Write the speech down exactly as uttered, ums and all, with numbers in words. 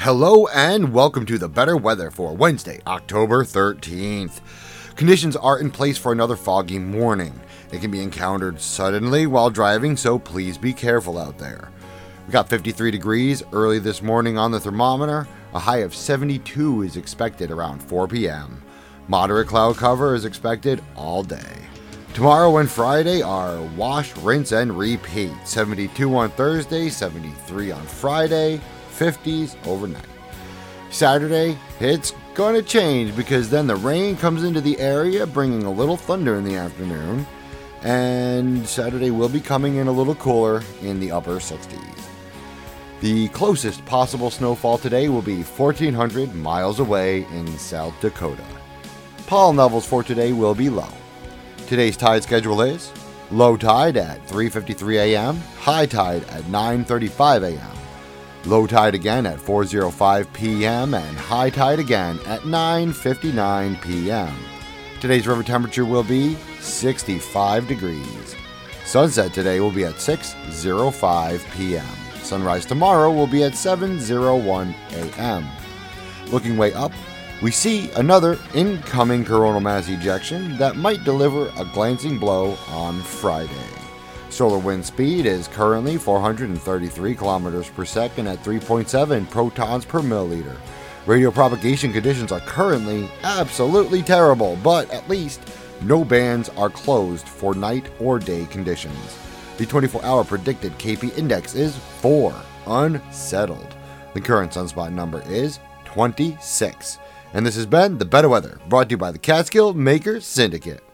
Hello and welcome to the better weather for Wednesday, October thirteenth. Conditions are in place for another foggy morning. It can be encountered suddenly while driving, so please be careful out there. We got fifty-three degrees early this morning on the thermometer. A high of seventy-two is expected around four p.m. Moderate cloud cover is expected all day. Tomorrow and Friday are wash, rinse, and repeat. seventy-two on Thursday, seventy-three on Friday, fifties overnight. Saturday, it's going to change because then the rain comes into the area, bringing a little thunder in the afternoon. And Saturday will be coming in a little cooler in the upper sixties. The closest possible snowfall today will be fourteen hundred miles away in South Dakota. Pollen levels for today will be low. Today's tide schedule is low tide at three fifty-three a.m., high tide at nine thirty-five a.m., low tide again at four oh five p.m., and high tide again at nine fifty-nine p.m. Today's river temperature will be sixty-five degrees. Sunset today will be at six oh five p.m. Sunrise tomorrow will be at seven oh one a.m. Looking way up, we see another incoming coronal mass ejection that might deliver a glancing blow on Friday. Solar wind speed is currently four hundred thirty-three kilometers per second at three point seven protons per milliliter. Radio propagation conditions are currently absolutely terrible, but at least no bands are closed for night or day conditions. The twenty-four hour predicted K P index is four, unsettled. The current sunspot number is twenty-six. And this has been The Better Weather, brought to you by the Catskill Makers Syndicate.